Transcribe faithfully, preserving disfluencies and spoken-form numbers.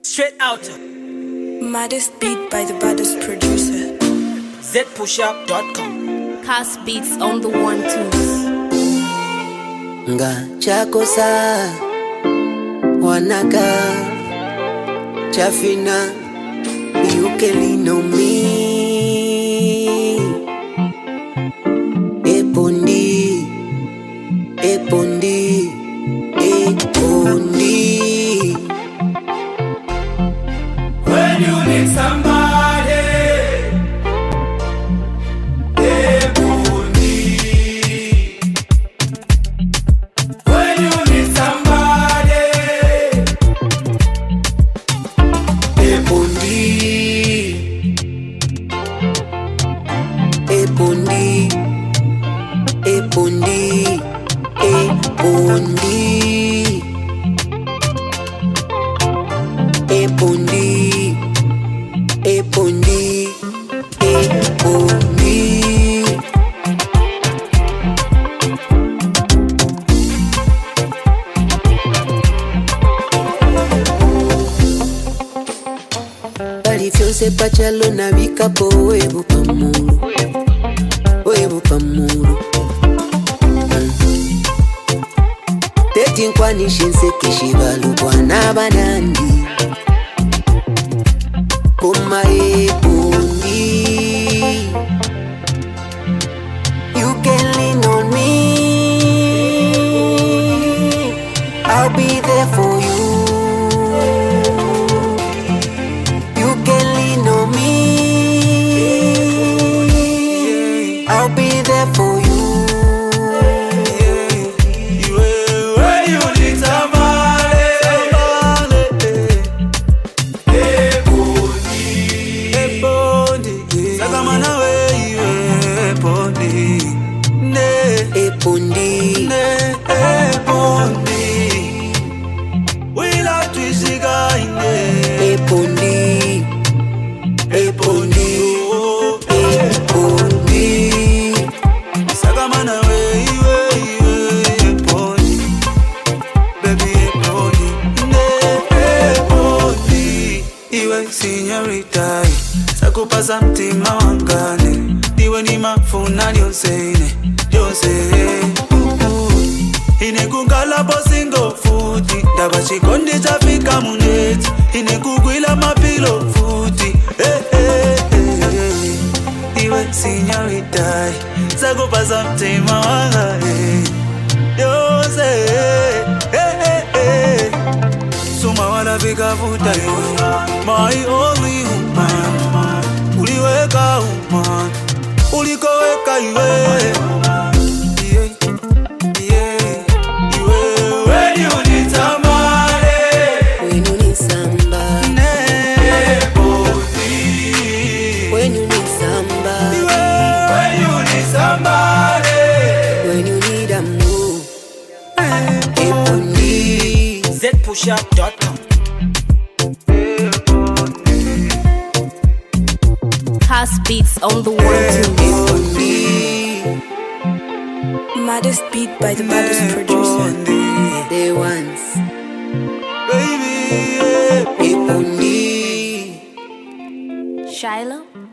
Straight out. Maddest beat by the baddest producer. z push up dot com. Cast beats on the one twos. Nga chakosa wanaka chafina you can know me epondi epondi epondi When you need somebody, Epondi. When you need somebody, epondi epondi epondi epondi epondi epondi epondi bali fyonse pachalo na bikapo webu pamulu webu pamulu teti nkwanishinse kishibalu bwana banandi Kuma epondi you can lean on me I'll be there for you you can lean on me I'll be there for you when you need somebody, Epondi. Sakamana we, Epondi. Ne, epondi ne, Epondi. We like to see guy, ne, epondi epondi epondi Sakamana we, Epondi. Baby, Epondi. Ne, Epondi. Iwe señorita, sakupasa mtima wangane. Diwe ni mafuna lyonsene, lyonse. Ine kungala bosingo futi, daba chikondi chafika muneti. Ine kugwila mapilo futi, eh eh eh. Iwe señorita, sakupasa mtima wangane. Lyonse, eh eh eh. Suma wala vika futa yo, my only woman. Uliweka woman, ulikoweka iwe. Yeah, yeah, iwe. When you need somebody, when you need somebody Epondi. when you need somebody Iwe. When you need somebody, when you need a move epondi z push up dot com. Cast beats on the one twos. epondi Maddest beat by the baddest producer. the ones Baby, yeah. epondi Shiloh.